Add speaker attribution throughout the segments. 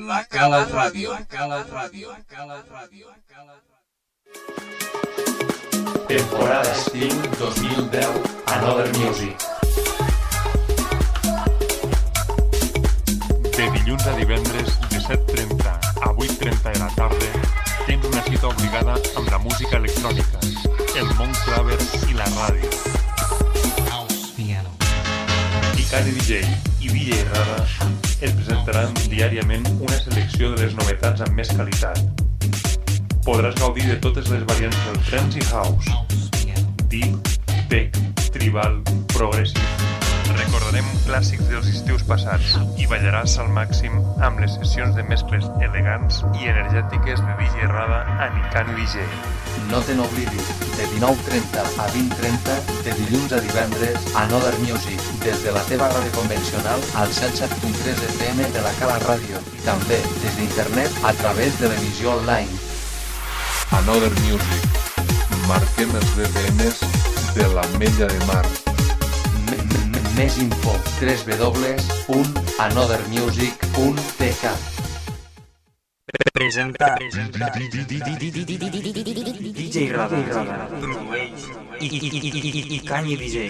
Speaker 1: La Cala Ràdio.
Speaker 2: Temporada estiu 2010 Another Music.
Speaker 3: De dilluns a divendres de 7:30 a 8:30 de la tarda tens una cita obligada amb la música electrònica, el món claver i la ràdio. Icani DJ i DJ Rada et presentaran diàriament una selecció de les novetats amb més qualitat. Podràs gaudir de totes les variants del trance i house, deep, tech, tribal, progressive. Recordarem clàssics dels estius passats i ballaràs al màxim amb les sessions de mescles elegants i energètiques de DJ Rada a Icani DJ.
Speaker 4: No te n'oblidis, de 19:30 a 20:30, de dilluns a divendres, Another Music, des de la teva ràdio convencional al 107.3 FM de la Cala Ràdio i també des d'internet a través de l'emissió online.
Speaker 5: Another Music. Marquem els BPMs de l'Ametlla de Mar.
Speaker 4: Més info, www.anothermusic.tk.
Speaker 6: Presenta DJ Rada. Icani DJ.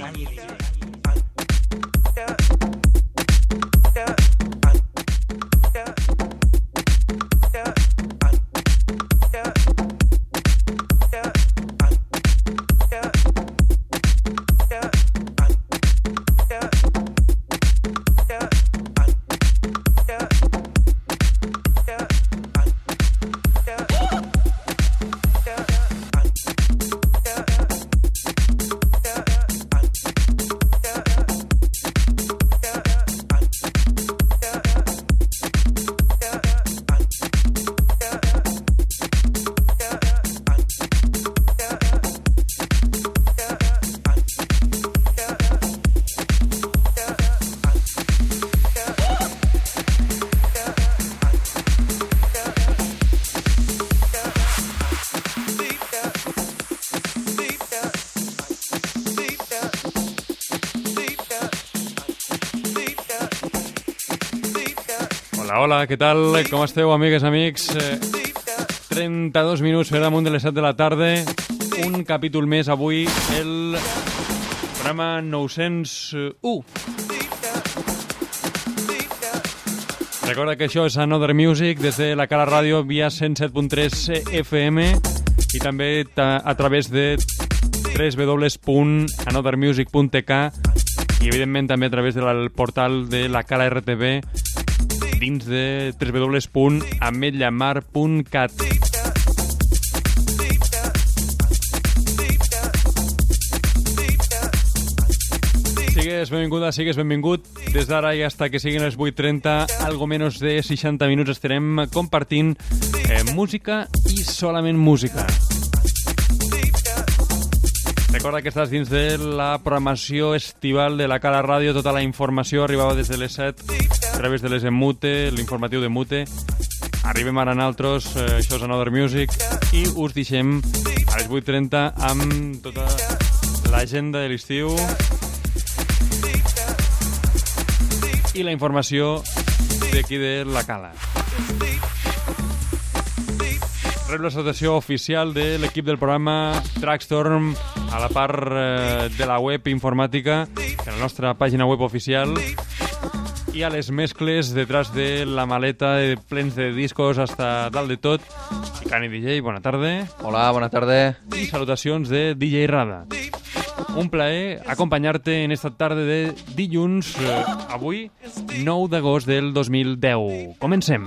Speaker 3: Hola, què tal? Com esteu, amigues, amics? 32 minuts per damunt de les 7 de la tarda. Un capítol més avui, el programa 901. Recorda que això és Another Music des de la Cala Ràdio via 107.3 FM i també a través de www.anothermusic.tk i evidentment també a través del portal de la Cala RTV dins de www.ametlamar.cat. Sigues benvinguda, sigues benvingut. Des d'ara i hasta que siguin les 8:30, algo menos de 60 minuts estarem compartint música i solament música. Recorda que estàs dins de la programació estival de la Cala Ràdio. Tota la informació arribava des de les 7 a través de les Mute, l'informatiu de Mute. Arribem ara nosaltres, això és Another Music, i us deixem a les 8:30 amb tota l'agenda de l'estiu i la informació d'aquí de la Cala. Rep la salutació oficial de l'equip del programa Trackstorm a la part de la web informàtica, en la nostra pàgina web oficial, i a les mescles detrás de la maleta plens de discos hasta dalt de tot. Icani DJ, bona tarda.
Speaker 4: Hola, bona tarda.
Speaker 3: I salutacions de DJ Rada. Un plaer acompanyar-te en esta tarda de dilluns, avui 9 d'agost del 2010. Comencem.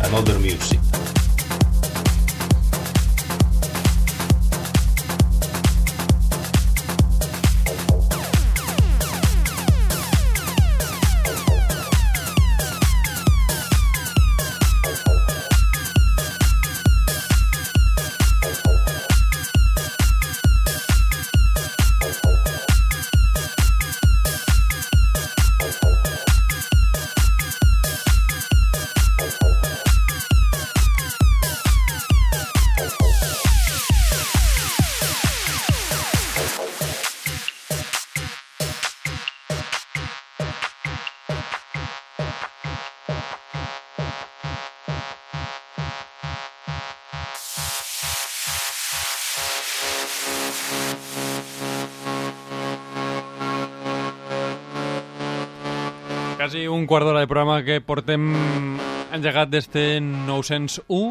Speaker 1: Another Music.
Speaker 7: Quasi un quart d'hora de programa que portem engegat des de 901.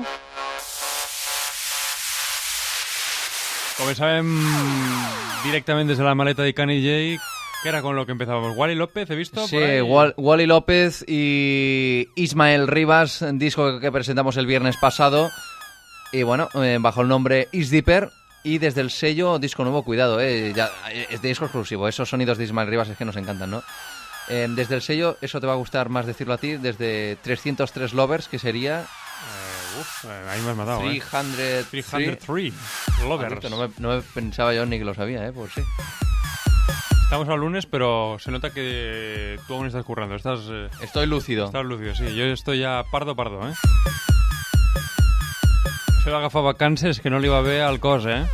Speaker 7: Comenzàvem directamente desde la maleta de Kanye J, que era con lo que empezábamos. Wally López, he visto.
Speaker 8: Sí, Wally López y Ismael Rivas, disco que presentamos el viernes pasado. Y bueno, bajo el nombre Is Deeper. Y desde el sello, disco nuevo, cuidado, ya, es de disco exclusivo. Esos sonidos de Ismael Rivas es que nos encantan, ¿no? Desde el sello, eso te va a gustar más decirlo a ti, desde 303 Lovers, que sería...
Speaker 7: ahí me has matado, 303 Lovers.
Speaker 8: No me pensaba yo ni que lo sabía, pues sí.
Speaker 7: Estamos al lunes, pero se nota que tú aún estás currando.
Speaker 8: Estoy lúcido.
Speaker 7: Estás lúcido, sí. Yo estoy ya pardo, ¿eh? Se va agafar vacances que no li va bé al cos, 2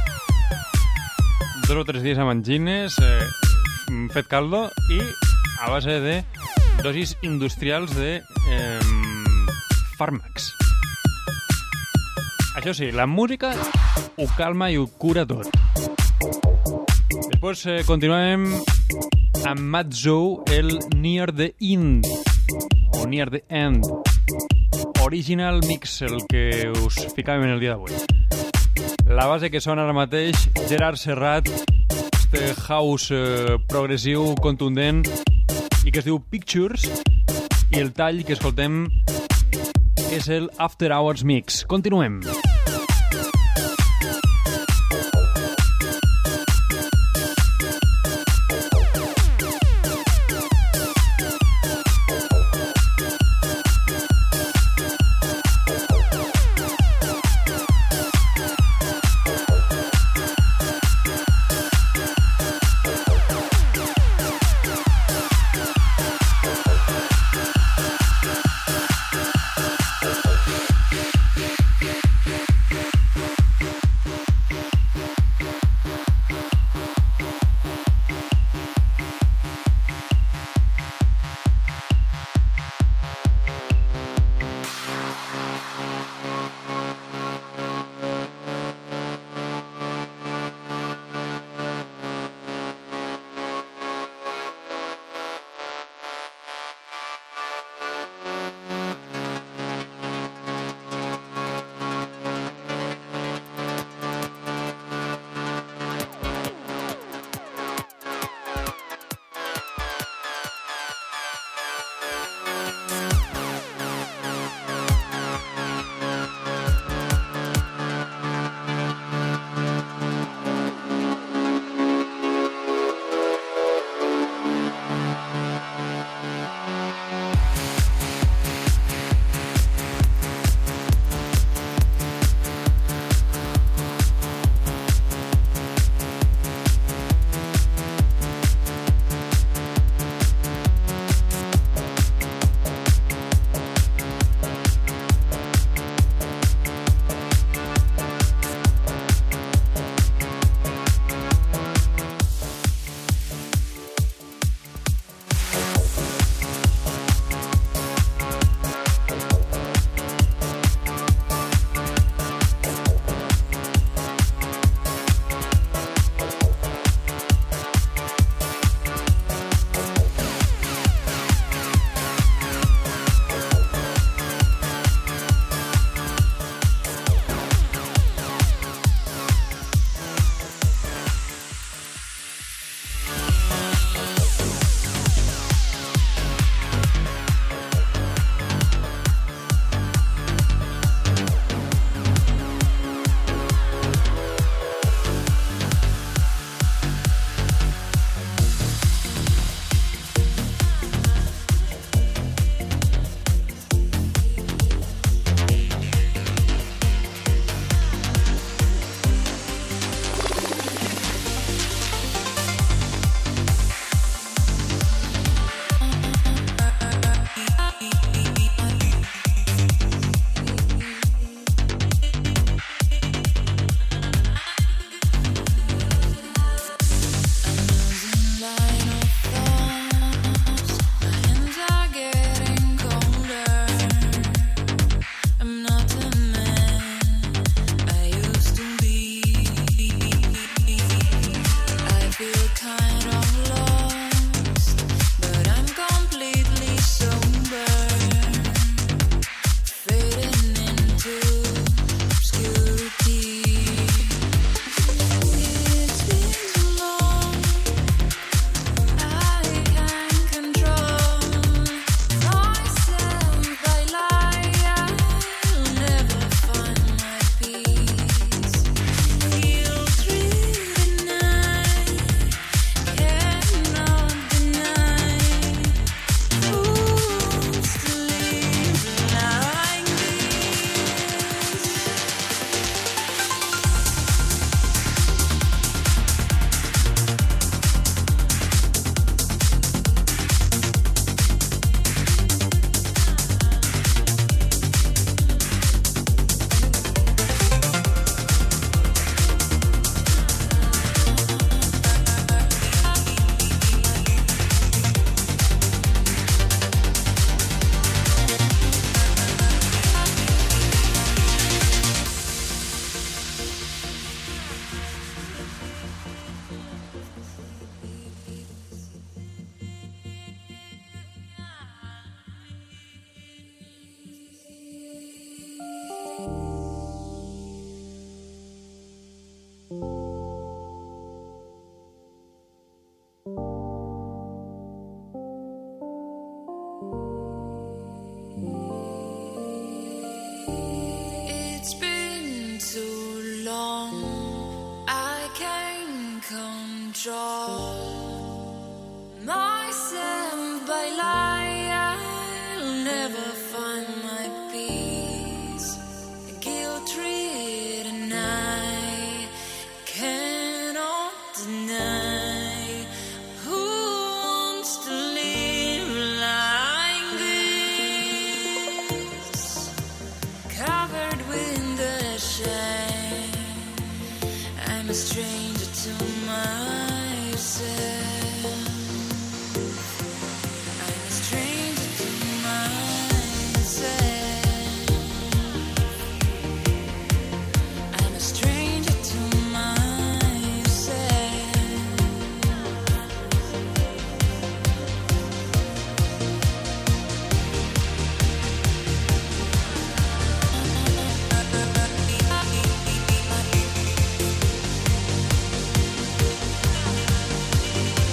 Speaker 7: o 3 dies amb angines, fet caldo i a base de dosis industrials de fàrmacs. Això sí, la música ho calma i ho cura tot. Després continuem amb Matt Zou, el Near the End, o Near the End. Original Mix, el que us ficàvem en el dia d'avui. La base que sona ara mateix, Gerard Serrat, este house progressiu, contundent, i que es diu Pictures, i el tall que escoltem és el After Hours Mix. Continuem.
Speaker 1: stranger to myself. I'm a stranger to myself. I'm a stranger to myself.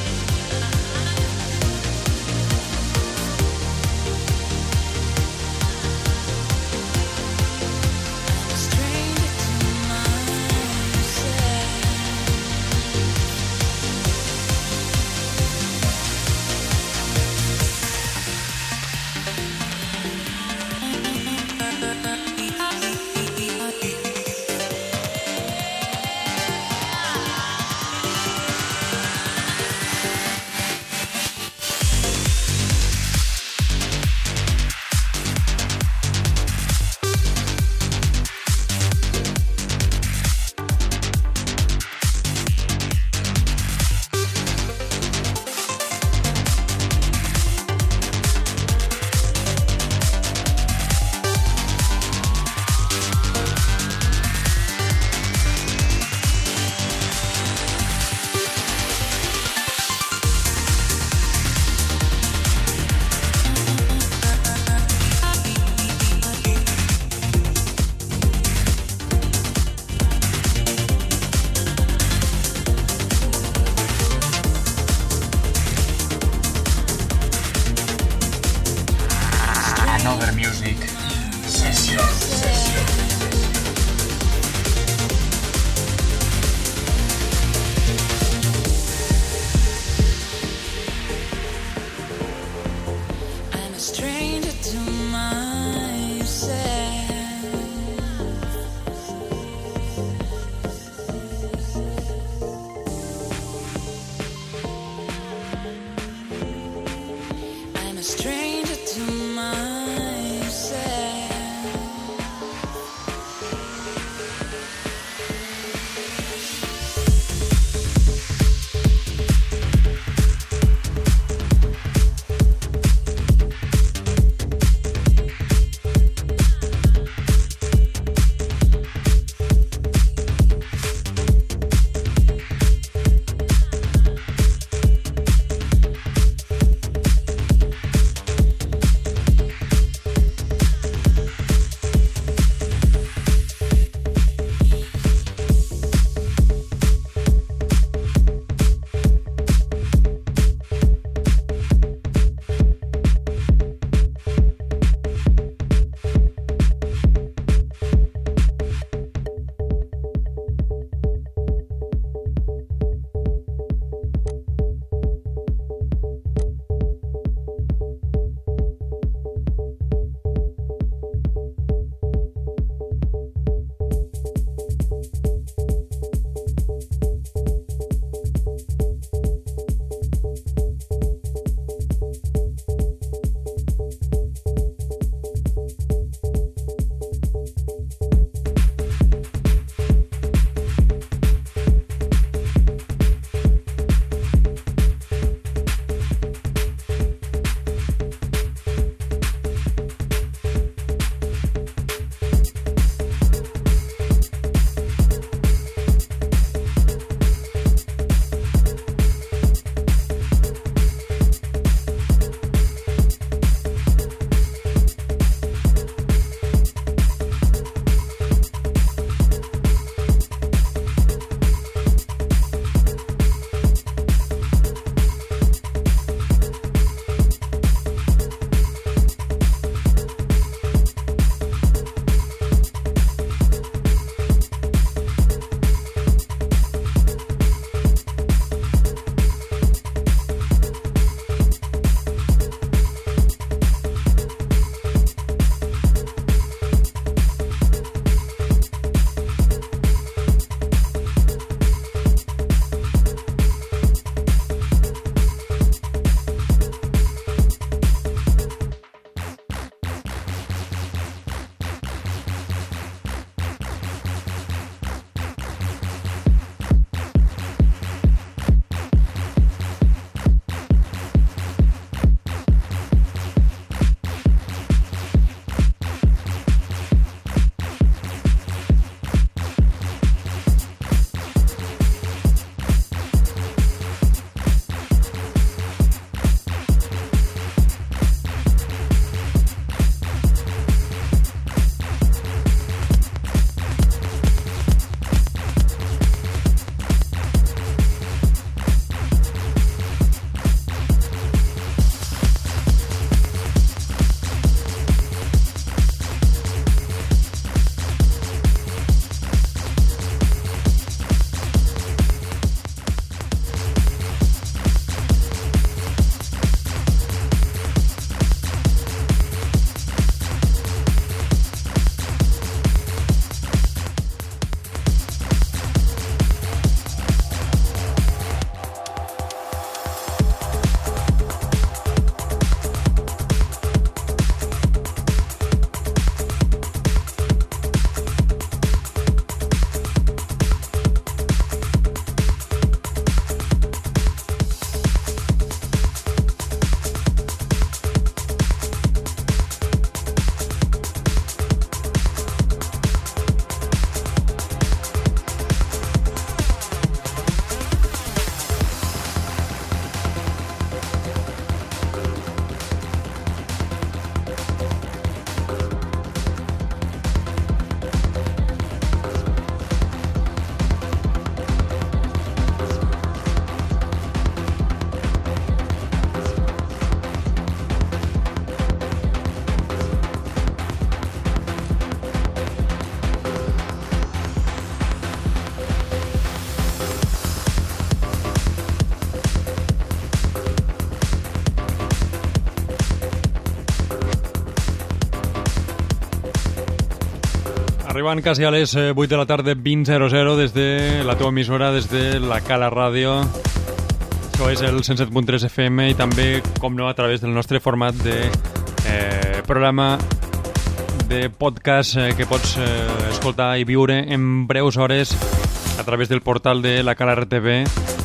Speaker 7: Arribant quasi a les 8 de la tarda, 20:00, des de la teva emissora, des de la Cala Ràdio. Això és el 107.3 FM i també, com no, a través del nostre format de programa de podcast que pots escoltar i viure en breus hores a través del portal de la Cala RTV.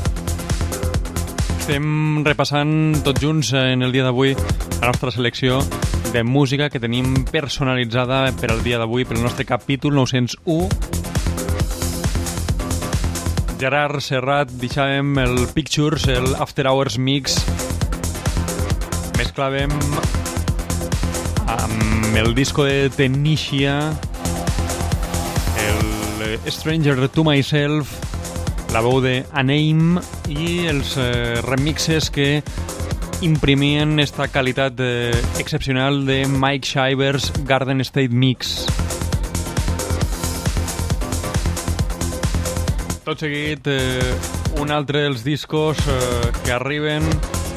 Speaker 7: Estem repassant tots junts en el dia d'avui la nostra selecció de música que tenim personalitzada per al dia d'avui, pel nostre capítol 901. Gerard Serrat, deixàvem el Pictures, el After Hours Mix. Mesclàvem amb el disco de Tenisha, el Stranger to Myself, la veu de Aname i els remixes que imprimien esta qualitat excepcional de Mike Shivers Garden State Mix. Tot seguit, un altre dels discos que arriben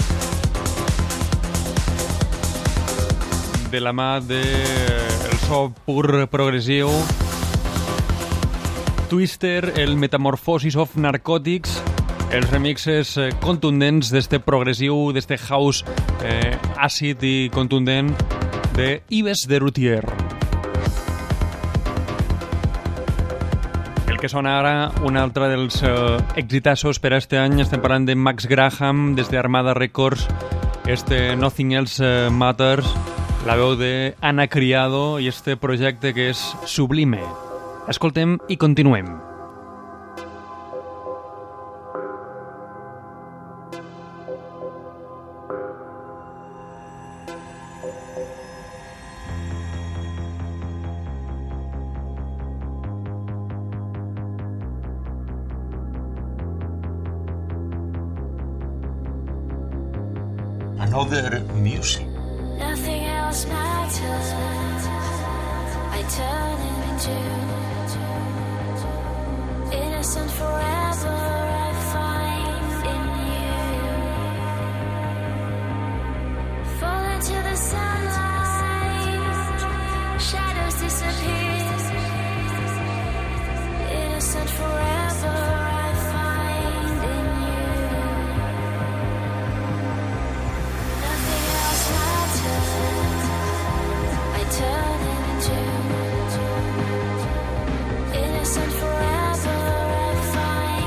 Speaker 7: de la mà del so pur progressiu. Twister, el Metamorphosis of Narcotics, els remixes contundents d'este progressiu, d'este house àcid i contundent de Yves de Rutier. El que sona ara, un altre dels exitassos per a este any, estem parlant de Max Graham, des d'Armada Records, este Nothing Else Matters, la veu de Ana Criado i este projecte que és Sublime. Escoltem i continuem.
Speaker 6: Another music.
Speaker 1: Nothing else matters. I turn into innocent forever. I find in you. Fall into the sunlight. Shadows disappear. Innocent forever. I find in you. Nothing else matters. I turn into innocent forever. I find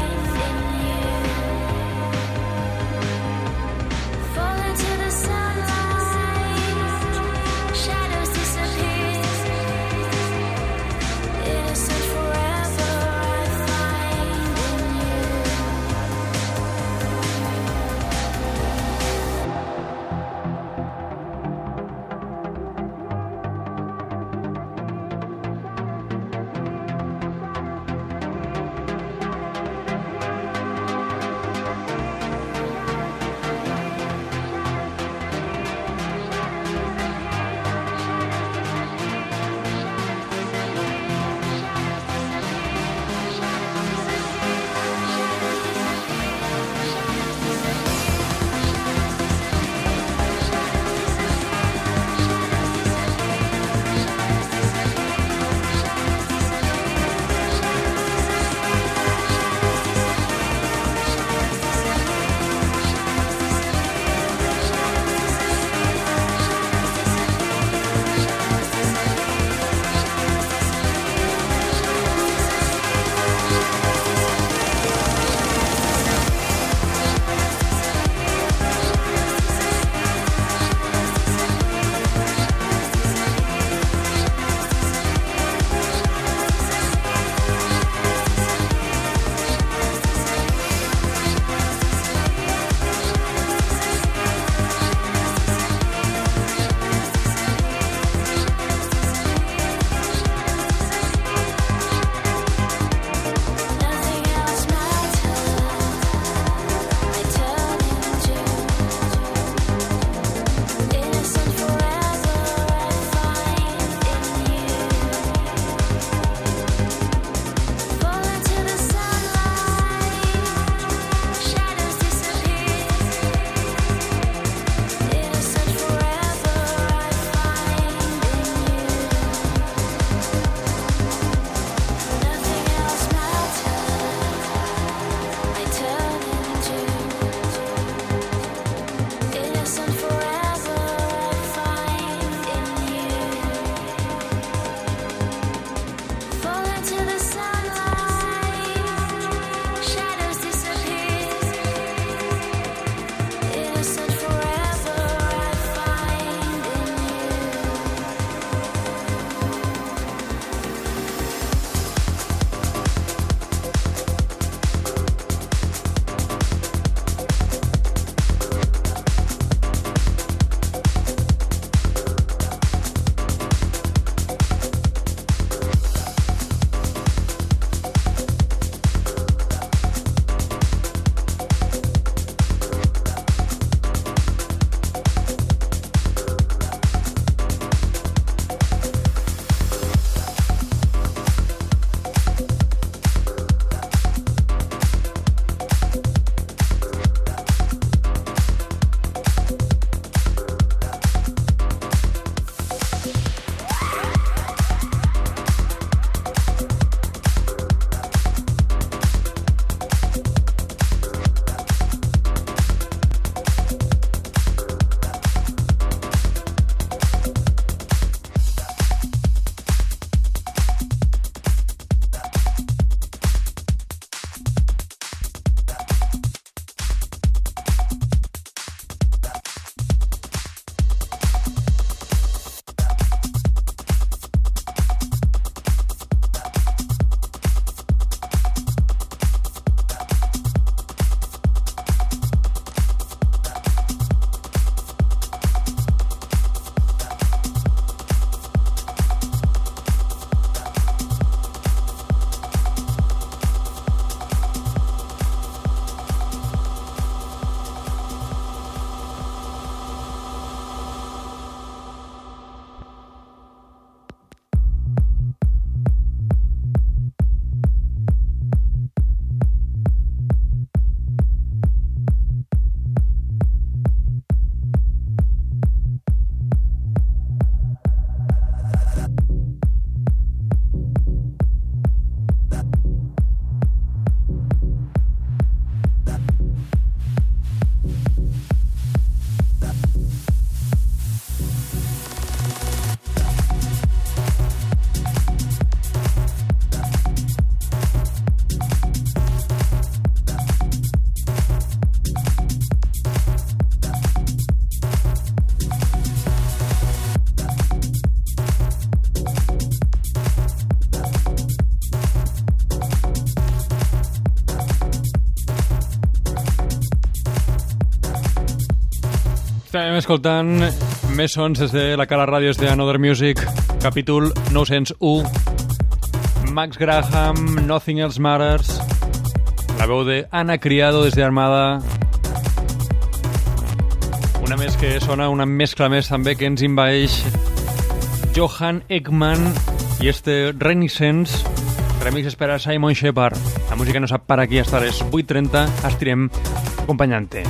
Speaker 7: Estem escoltant més sons des de la Cala Ràdio de Another Music, capítol 901. Max Graham, Nothing Else Matters, la veu de Ana Criado des d'Armada. Una més que sona, una mescla més també que ens invaeix Johan Ekman i este Renaissance, remix per a Simon Shepard. La música no sap parar aquí hasta les 8:30, estirem acompanyant-te.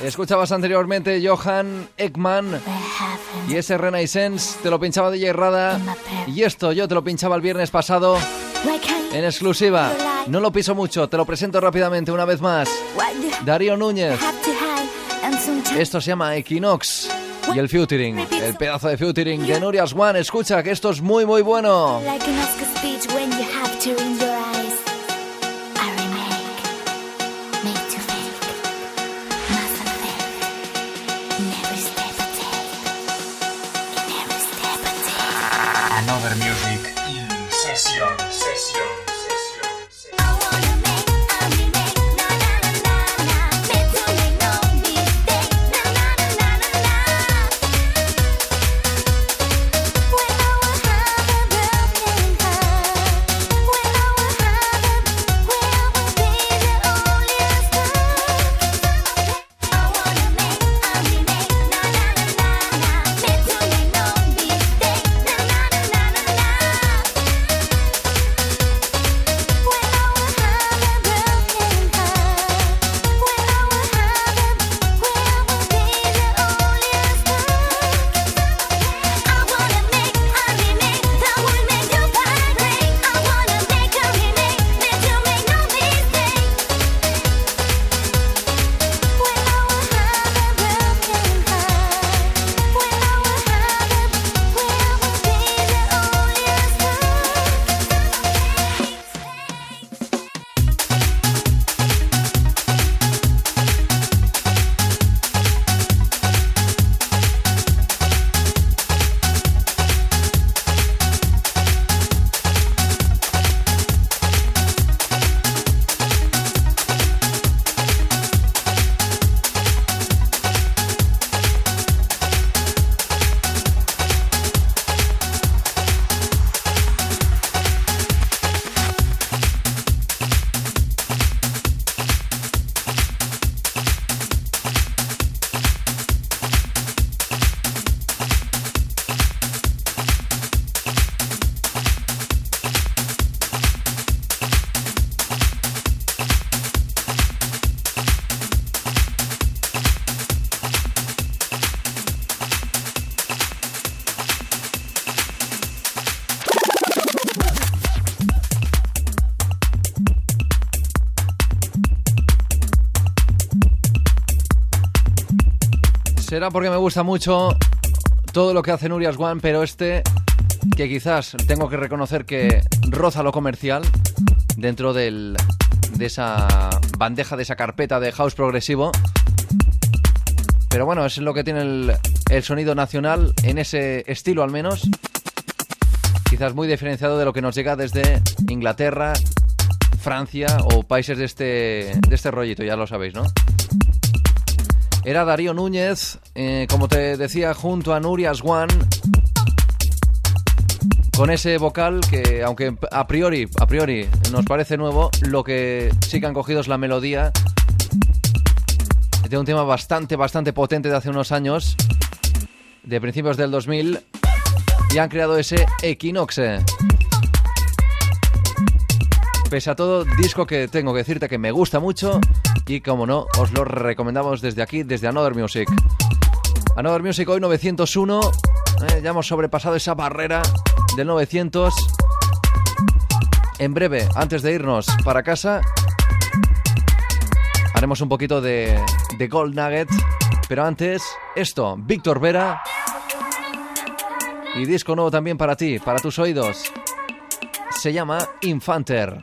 Speaker 8: Escuchabas anteriormente Johan Ekman y ese Renaissance te lo pinchaba DJ Rada, y esto yo te lo pinchaba el viernes pasado en exclusiva. No lo piso mucho, te lo presento rápidamente una vez más. Darío Núñez. Esto se llama Equinox y el featuring, el pedazo de featuring de Nuria Swan. Escucha que esto es muy muy bueno.
Speaker 2: Another Music in session.
Speaker 8: Será porque me gusta mucho todo lo que hace Nuria Swan, pero que quizás tengo que reconocer que roza lo comercial dentro de esa bandeja, de esa carpeta de house progresivo. Pero bueno, es lo que tiene el sonido nacional, en ese estilo al menos. Quizás muy diferenciado de lo que nos llega desde Inglaterra, Francia o países de este rollito, ya lo sabéis, ¿no? Era Darío Núñez, como te decía, junto a Nuria Swan, con ese vocal que, aunque a priori nos parece nuevo, lo que sí que han cogido es la melodía de un tema bastante potente de hace unos años, de principios del 2000, y han creado ese Equinox. Pese a todo, disco que tengo que decirte que me gusta mucho y, como no, os lo recomendamos desde aquí, desde Another Music. Another Music hoy 901, ya hemos sobrepasado esa barrera del 900. En breve, antes de irnos para casa, haremos un poquito de Gold Nugget, pero antes, esto, Víctor Vera, y disco nuevo también para ti, para tus oídos. Se llama Infanter.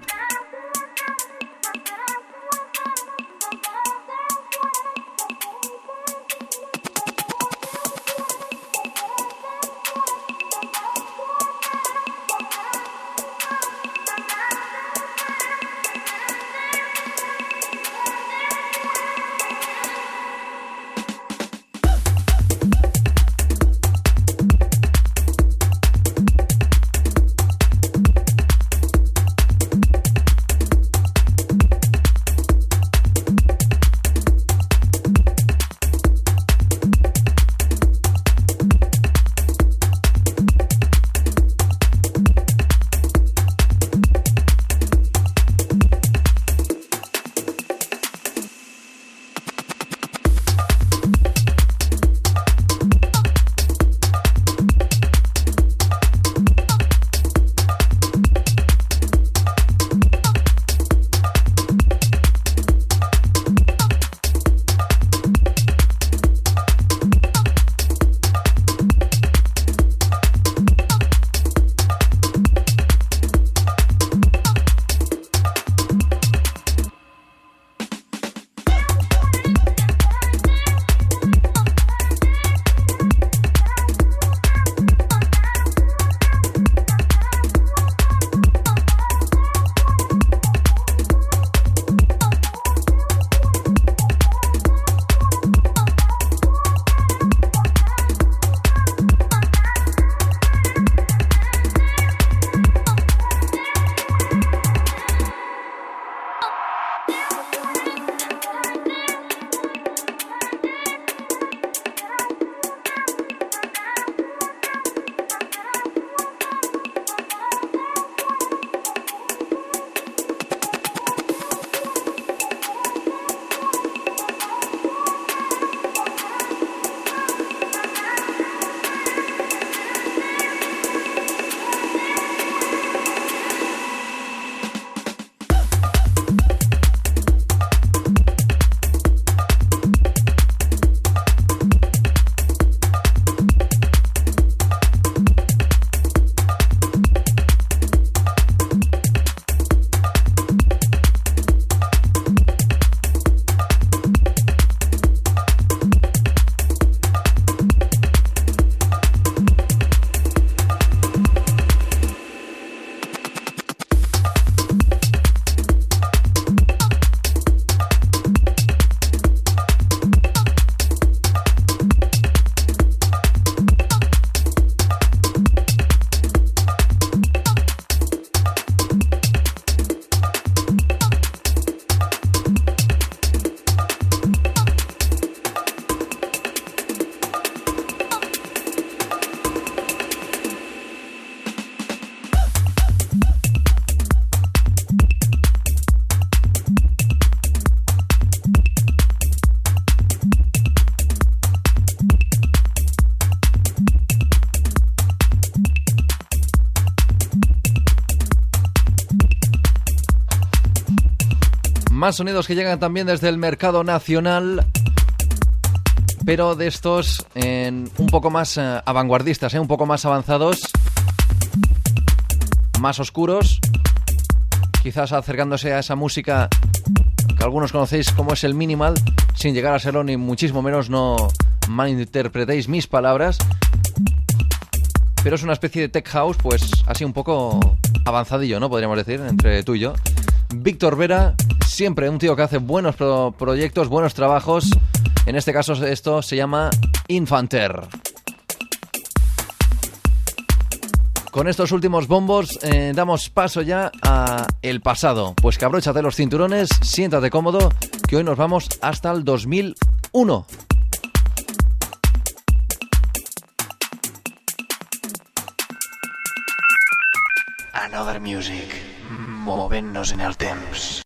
Speaker 8: Más sonidos que llegan también desde el mercado nacional, pero de estos un poco más vanguardistas, un poco más avanzados, más oscuros, quizás acercándose a esa música que algunos conocéis como es el minimal, sin llegar a serlo ni muchísimo menos, no malinterpretéis mis palabras, pero es una especie de tech house, pues así un poco avanzadillo, ¿no? Podríamos decir, entre tú y yo. Víctor Vera, siempre un tío que hace buenos proyectos, buenos trabajos. En este caso esto se llama Infanter. Con estos últimos bombos damos paso ya a el pasado. Pues que abróchate los cinturones, siéntate cómodo, que hoy nos vamos hasta el 2001.
Speaker 9: Another Music, movent-nos en el temps.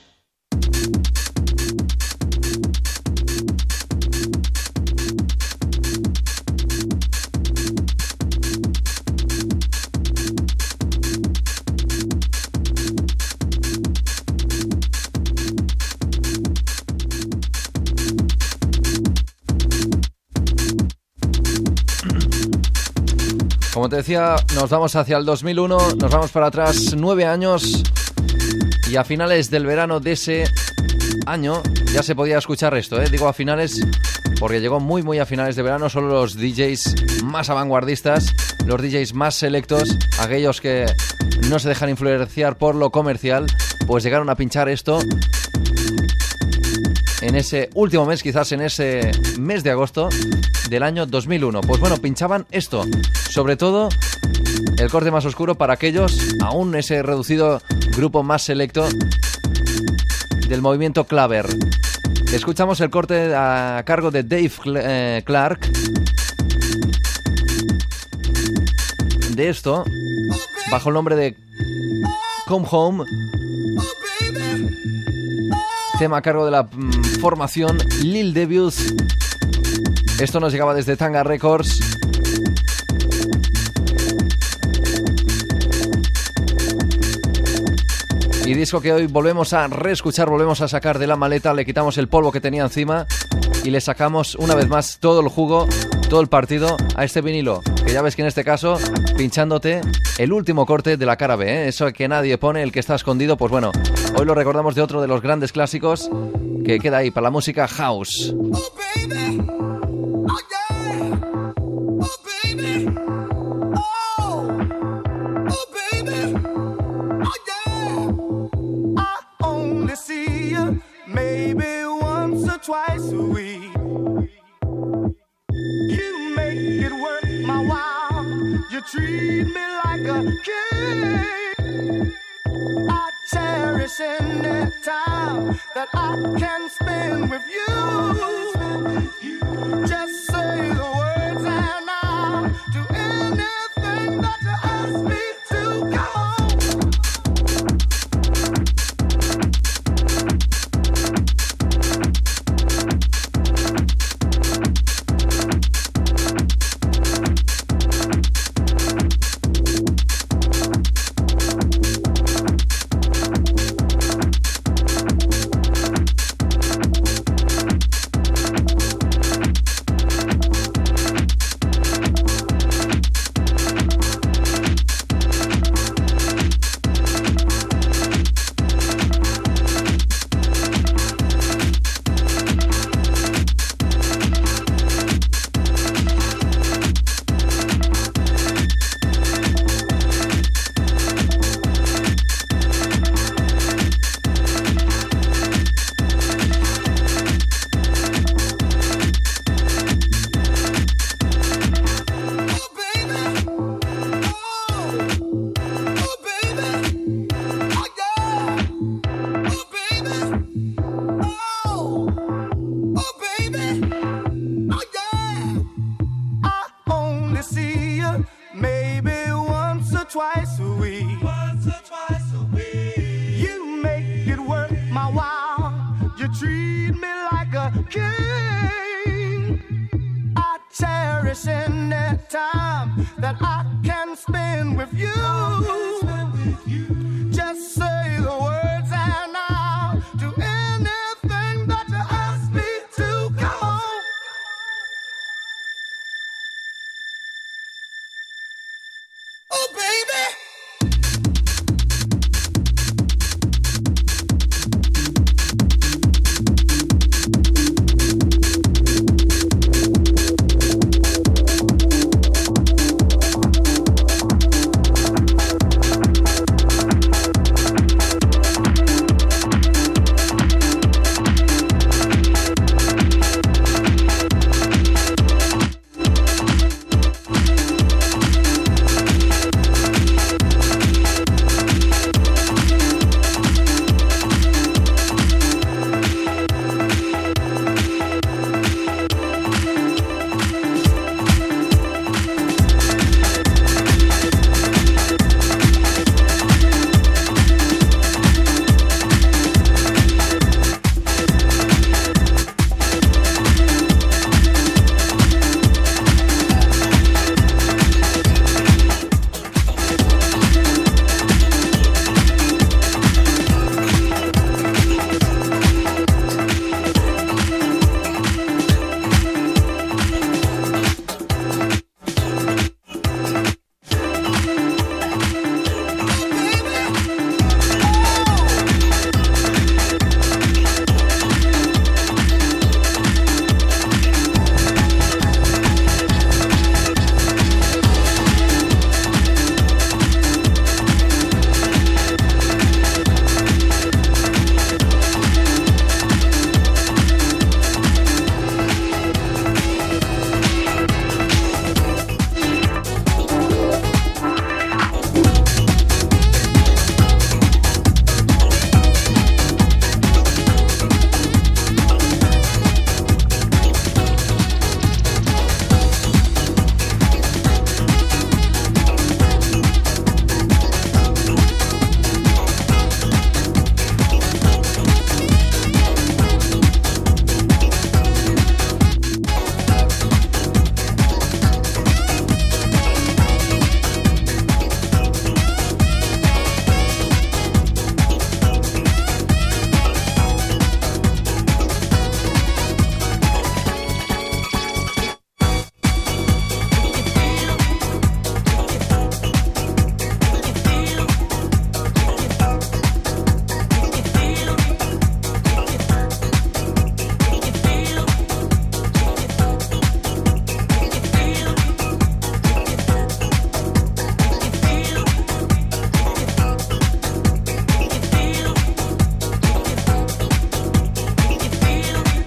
Speaker 8: Como te decía, nos vamos hacia el 2001, nos vamos para atrás 9 años y a finales del verano de ese año ya se podía escuchar esto, digo a finales porque llegó muy a finales de verano. Solo los DJs más vanguardistas, los DJs más selectos, aquellos que no se dejan influenciar por lo comercial, pues llegaron a pinchar esto en ese último mes, quizás en ese mes de agosto del año 2001. Pues bueno, pinchaban esto, sobre todo el corte más oscuro para aquellos, aún ese reducido grupo más selecto del movimiento Claver. Escuchamos el corte a cargo de Dave Clark de esto, bajo el nombre de Come Home, tema a cargo de la formación Lil Devious. Esto nos llegaba desde Tanga Records. Y disco que hoy volvemos a reescuchar, volvemos a sacar de la maleta, le quitamos el polvo que tenía encima y le sacamos una vez más todo el jugo, todo el partido a este vinilo. Que ya ves que en este caso, pinchándote el último corte de la cara B, ¿eh? Eso que nadie pone, el que está escondido, pues bueno, hoy lo recordamos de otro de los grandes clásicos que queda ahí para la música house.
Speaker 10: Twice a week, you make it worth my while. You treat me like a king. I cherish any time that I can spend with you. Just say the words and I'll do anything that you ask me to. Come on. Twice a week. Once or twice a week. You make it worth my while. You treat me like a king. I cherish any time that I can spend with you. Just say the words and I'll do it.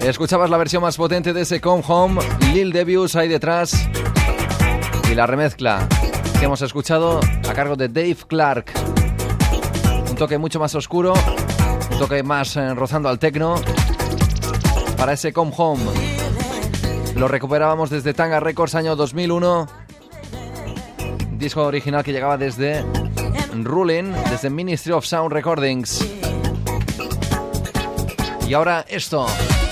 Speaker 8: Escuchabas la versión más potente de ese Come Home, Lil Devious ahí detrás, y la remezcla que hemos escuchado a cargo de Dave Clark. Un toque mucho más oscuro, un toque más rozando al techno para ese Come Home. Lo recuperábamos desde Tanga Records año 2001, disco original que llegaba desde Ruling, desde Ministry of Sound Recordings. Y ahora esto,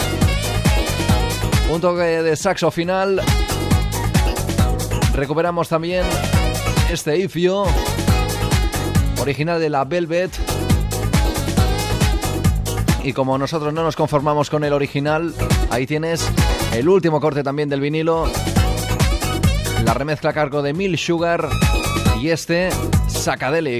Speaker 8: un toque de saxo final. Recuperamos también este If You, original de la Velvet. Y como nosotros no nos conformamos con el original, ahí tienes el último corte también del vinilo, la remezcla a cargo de Mil Sugar y este Psychedelic.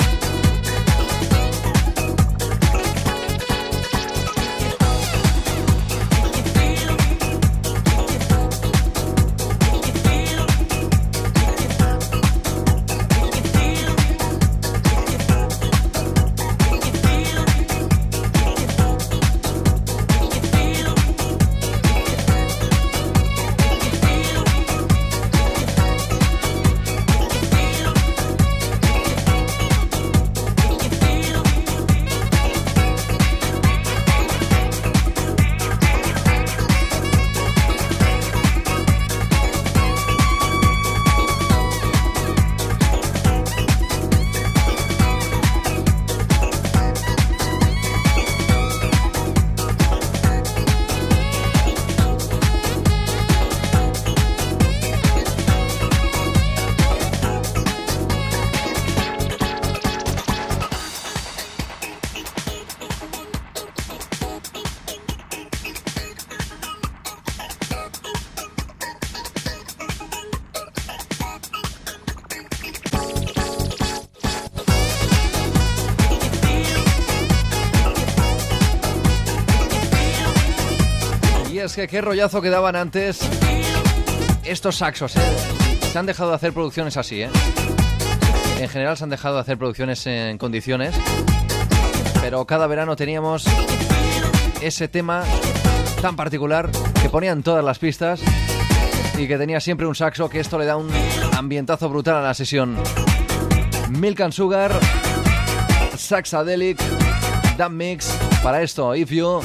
Speaker 8: Es que qué rollazo que daban antes estos saxos, ¿eh? Se han dejado de hacer producciones así, ¿eh? En general se han dejado de hacer producciones en condiciones, pero cada verano teníamos ese tema tan particular que ponían todas las pistas y que tenía siempre un saxo, que esto le da un ambientazo brutal a la sesión. Milk and Sugar, Psychedelic, That Mix, para esto, If You,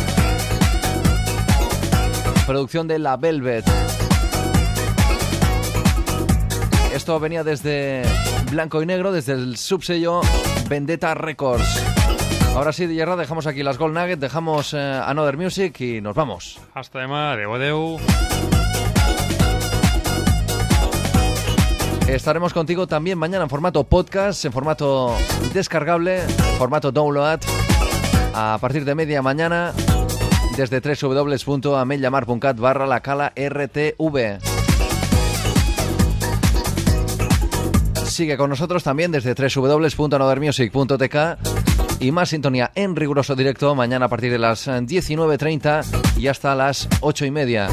Speaker 8: producción de la Velvet. Esto venía desde blanco y negro, desde el subsello Vendetta Records. Ahora sí, DJ Rada, dejamos aquí las Gold Nuggets, dejamos Another Music y nos vamos.
Speaker 7: Hasta demà, adeu.
Speaker 8: Estaremos contigo también mañana en formato podcast, en formato descargable, en formato download, a partir de media mañana, desde www.amelllamar.cat/la-cala-rtv. Sigue con nosotros también desde www.anothermusic.tk y más sintonía en riguroso directo mañana a partir de las 19:30 y hasta las 8:30.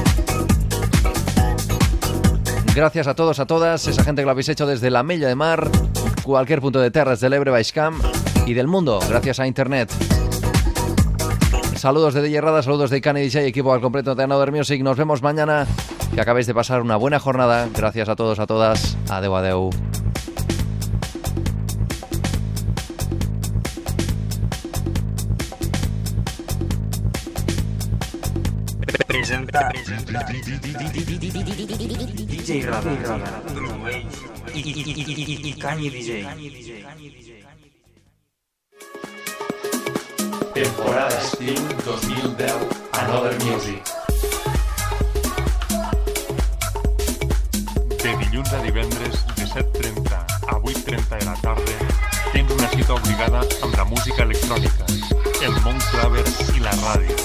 Speaker 8: Gracias a todos, a todas, esa gente que lo habéis hecho desde la Mella de Mar, cualquier punto de Terres de l'Ebre, Baix Camp y del mundo, gracias a Internet. Saludos de DJ Rada, saludos de Icani DJ, equipo al completo de Another Music. Nos vemos mañana, que acabéis de pasar una buena jornada. Gracias a todos, a todas. Adeu, adeu.
Speaker 6: Presenta DJ Rada y Icani DJ.
Speaker 3: Temporada estiu 2010, Another Music. De dilluns a divendres, de 7:30 a 8:30 de la tarda, tens una cita obligada amb la música electrònica, el món claver i la ràdio.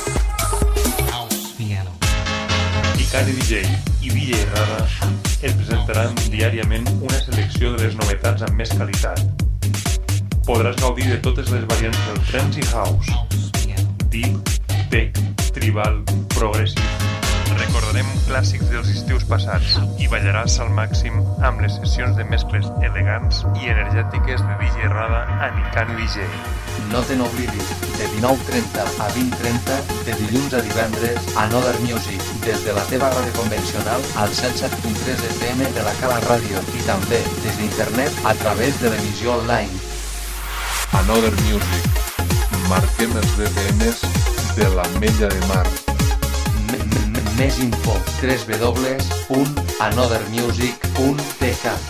Speaker 3: Icani DJ i DJ Rada et presentaran diàriament una selecció de les novetats amb més qualitat. Podràs gaudir de totes les variants del trance i house, deep, tech, tribal, progressive, Recordarem clàssics dels estius passats i ballaràs al màxim amb les sessions de mescles elegants i energètiques de DJ Rada a Nicani DJ.
Speaker 4: No te n'oblidis, de 19:30 a 20:30, de dilluns a divendres, Another Music, des de la teva ràdio convencional al 107.3 FM de la Cala Ràdio i també des d'internet a través de l'emissió online.
Speaker 5: Another Music. Marquem els DTMs de l'Ametlla de Mar.
Speaker 4: Més info, www.anothermusic.tk.